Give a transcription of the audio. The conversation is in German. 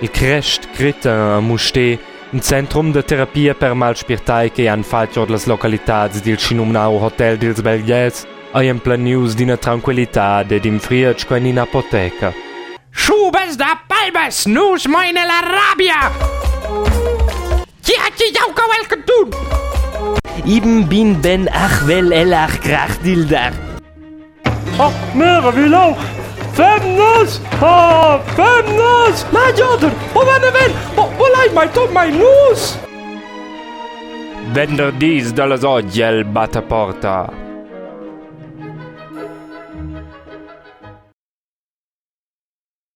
Il crest creta a Musté, un centrum de terapia per malspirtai che han fatto las località del cinumnau Hotel dels Belgiers, ein planius d'ina tranquillità ed in friach con in apoteca. Schubes da palbes, nus meine la rabia! Chi jau welke doen? Iben bin ben ach wel elach krachdildar. Oh, mera, wie lauch! Femnus! Ah, femnus! Na, Joder! Oh, wanneer wen? Oh, lei mai tot mai nus! Vender dies dallas oggi el batta porta.